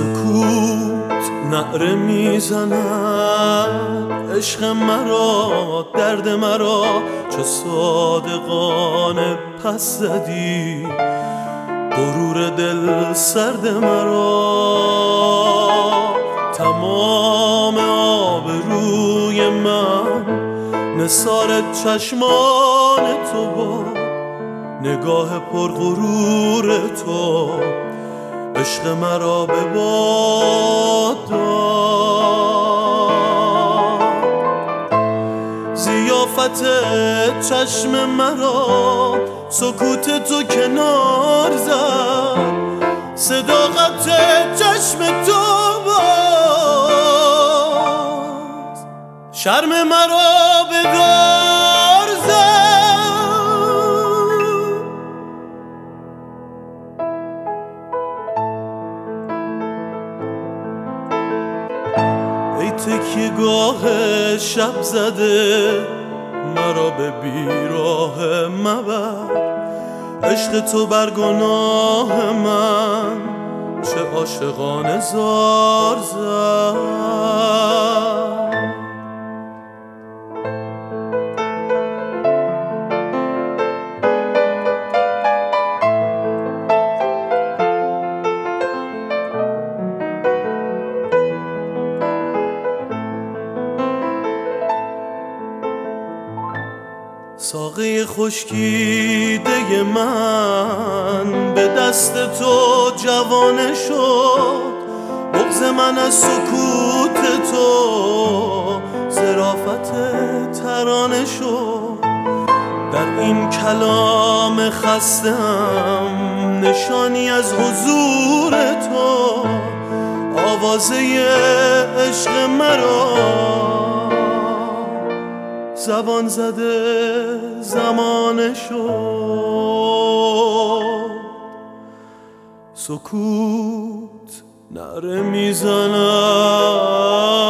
سکوت نعره میزند عشق مرا، درد مرا چه صادقانه پس زدی، غرور دل سرد مرا. تمام آبروی من نثار چشمان تو بود، نگاه پرغرور تو عشق مرا به باد داد. ضیافت چشم مرا سکوت تو کنار زد، صداقت چشم تو باز شرم مرا به دار زد. ای تکیه گاه شب زده مرا به بیراه مبر، عشق تو بر گناه من چه عاشقانه زار زد. ساقه خشکیده من به دست تو جوانه شد، بغض من از سکوت تو ظرافت ترانه شد. در این کلام خستم نشانی از حضور تو، آوازه عشق مرا زبان زده زمانه شد. سکوت نعره میزند